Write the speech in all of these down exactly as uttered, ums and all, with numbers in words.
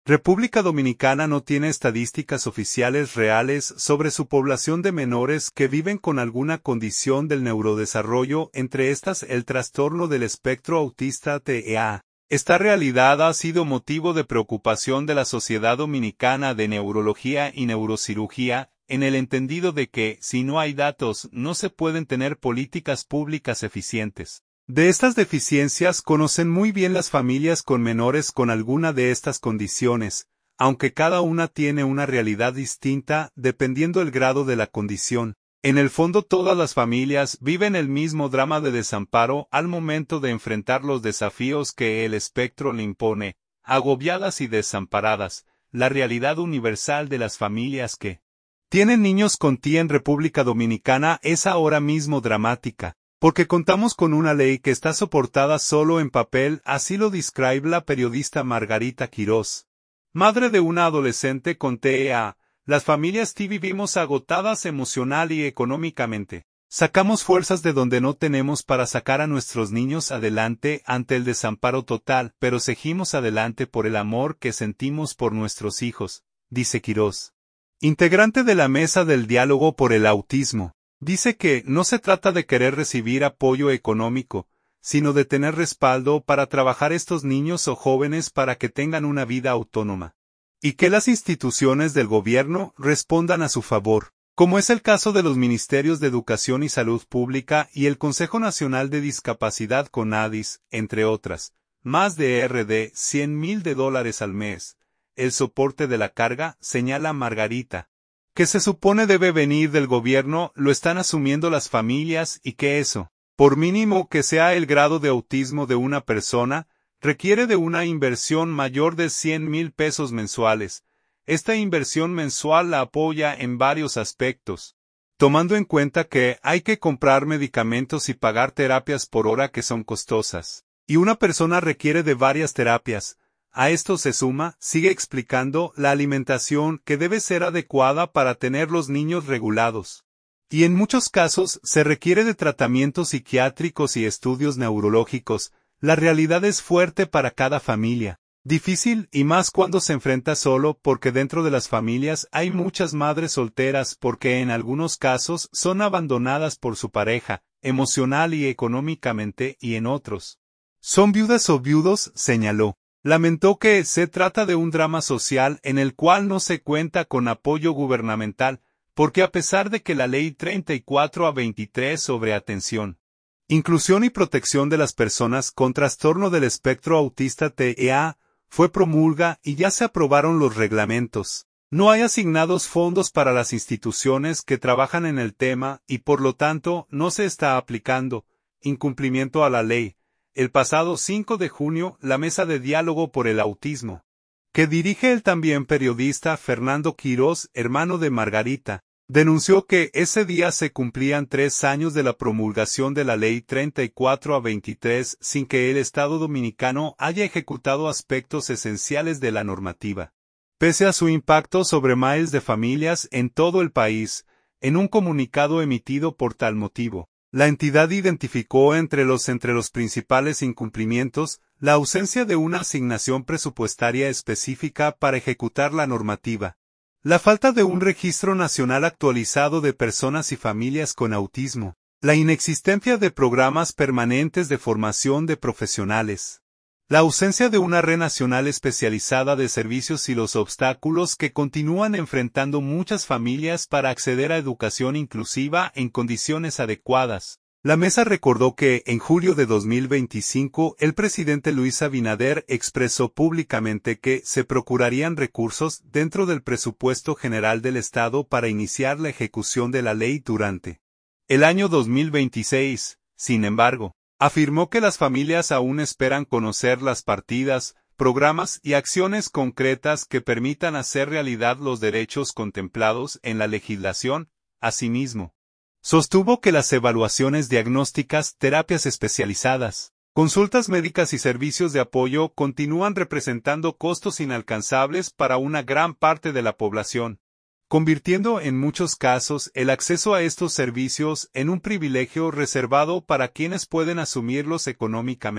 República Dominicana no tiene estadísticas oficiales reales sobre su población de menores que viven con alguna condición del neurodesarrollo, entre estas el trastorno del espectro autista T E A. Esta realidad ha sido motivo de preocupación de la Sociedad Dominicana de Neurología y Neurocirugía, en el entendido de que, si no hay datos, no se pueden tener políticas públicas eficientes. De estas deficiencias conocen muy bien las familias con menores con alguna de estas condiciones, aunque cada una tiene una realidad distinta dependiendo el grado de la condición. En el fondo todas las familias viven el mismo drama de desamparo al momento de enfrentar los desafíos que el espectro le impone, agobiadas y desamparadas, la realidad universal de las familias que tienen niños con T I A en República Dominicana es ahora mismo dramática. Porque contamos con una ley que está soportada solo en papel, así lo describe la periodista Margarita Quirós. Madre de una adolescente con T E A, las familias T vivimos agotadas emocional y económicamente. Sacamos fuerzas de donde no tenemos para sacar a nuestros niños adelante ante el desamparo total, pero seguimos adelante por el amor que sentimos por nuestros hijos, dice Quirós. Integrante de la Mesa del Diálogo por el Autismo. Dice que no se trata de querer recibir apoyo económico, sino de tener respaldo para trabajar estos niños o jóvenes para que tengan una vida autónoma. Y que las instituciones del gobierno respondan a su favor, como es el caso de los Ministerios de Educación y Salud Pública y el Consejo Nacional de Discapacidad CONADIS, entre otras. Más de R D cien mil de dólares al mes. El soporte de la carga, señala Margarita, que se supone debe venir del gobierno, lo están asumiendo las familias y que eso, por mínimo que sea el grado de autismo de una persona, requiere de una inversión mayor de cien mil pesos mensuales. Esta inversión mensual la apoya en varios aspectos, tomando en cuenta que hay que comprar medicamentos y pagar terapias por hora que son costosas, y una persona requiere de varias terapias. A esto se suma, sigue explicando, la alimentación que debe ser adecuada para tener los niños regulados. Y en muchos casos se requiere de tratamientos psiquiátricos y estudios neurológicos. La realidad es fuerte para cada familia. Difícil y más cuando se enfrenta solo porque dentro de las familias hay muchas madres solteras porque en algunos casos son abandonadas por su pareja, emocional y económicamente y en otros son viudas o viudos, señaló. Lamentó que se trata de un drama social en el cual no se cuenta con apoyo gubernamental, porque a pesar de que la Ley treinta y cuatro a veintitrés sobre atención, inclusión y protección de las personas con trastorno del espectro autista T E A, fue promulga y ya se aprobaron los reglamentos, no hay asignados fondos para las instituciones que trabajan en el tema y por lo tanto no se está aplicando, incumplimiento a la ley. El pasado cinco de junio, la Mesa de Diálogo por el Autismo, que dirige el también periodista Fernando Quirós, hermano de Margarita, denunció que ese día se cumplían tres años de la promulgación de la Ley treinta y cuatro a veintitrés sin que el Estado dominicano haya ejecutado aspectos esenciales de la normativa. Pese a su impacto sobre miles de familias en todo el país, en un comunicado emitido por tal motivo, la entidad identificó entre los entre los principales incumplimientos la ausencia de una asignación presupuestaria específica para ejecutar la normativa, la falta de un registro nacional actualizado de personas y familias con autismo, la inexistencia de programas permanentes de formación de profesionales, la ausencia de una red nacional especializada de servicios y los obstáculos que continúan enfrentando muchas familias para acceder a educación inclusiva en condiciones adecuadas. La mesa recordó que, en julio de dos mil veinticinco, el presidente Luis Abinader expresó públicamente que se procurarían recursos dentro del presupuesto general del Estado para iniciar la ejecución de la ley durante el año dos mil veintiséis. Sin embargo, afirmó que las familias aún esperan conocer las partidas, programas y acciones concretas que permitan hacer realidad los derechos contemplados en la legislación. Asimismo, sostuvo que las evaluaciones diagnósticas, terapias especializadas, consultas médicas y servicios de apoyo continúan representando costos inalcanzables para una gran parte de la población, convirtiendo en muchos casos el acceso a estos servicios en un privilegio reservado para quienes pueden asumirlos económicamente.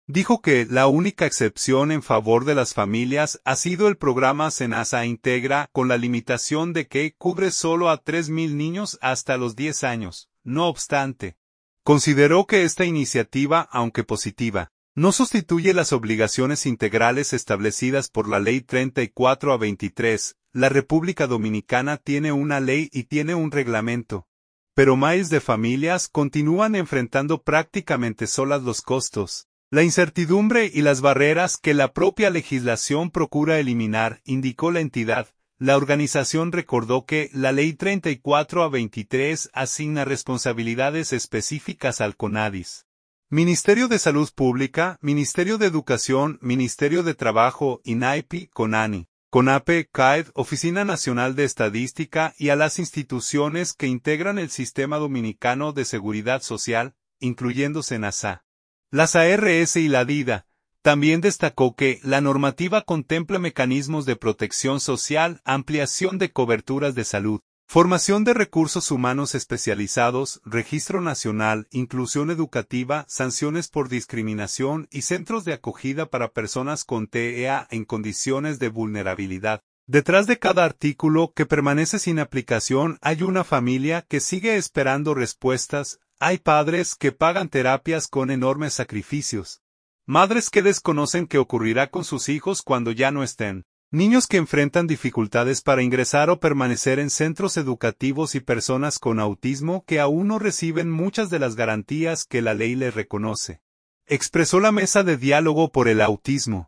Dijo que la única excepción en favor de las familias ha sido el programa Senasa Integra, con la limitación de que cubre solo a tres mil niños hasta los diez años. No obstante, consideró que esta iniciativa, aunque positiva, no sustituye las obligaciones integrales establecidas por la Ley treinta y cuatro a veintitrés. La República Dominicana tiene una ley y tiene un reglamento, pero miles de familias continúan enfrentando prácticamente solas los costos, la incertidumbre y las barreras que la propia legislación procura eliminar, indicó la entidad. La organización recordó que la Ley treinta y cuatro a veintitrés asigna responsabilidades específicas al CONADIS. Ministerio de Salud Pública, Ministerio de Educación, Ministerio de Trabajo, INAEPI, CONANI, CONAPE, CAED, Oficina Nacional de Estadística y a las instituciones que integran el Sistema Dominicano de Seguridad Social, incluyendo SENASA, las A R S y la DIDA. También destacó que la normativa contempla mecanismos de protección social, ampliación de coberturas de salud, formación de recursos humanos especializados, registro nacional, inclusión educativa, sanciones por discriminación y centros de acogida para personas con T E A en condiciones de vulnerabilidad. Detrás de cada artículo que permanece sin aplicación hay una familia que sigue esperando respuestas, hay padres que pagan terapias con enormes sacrificios, madres que desconocen qué ocurrirá con sus hijos cuando ya no estén, niños que enfrentan dificultades para ingresar o permanecer en centros educativos y personas con autismo que aún no reciben muchas de las garantías que la ley les reconoce. Expresó la Mesa de Diálogo por el Autismo.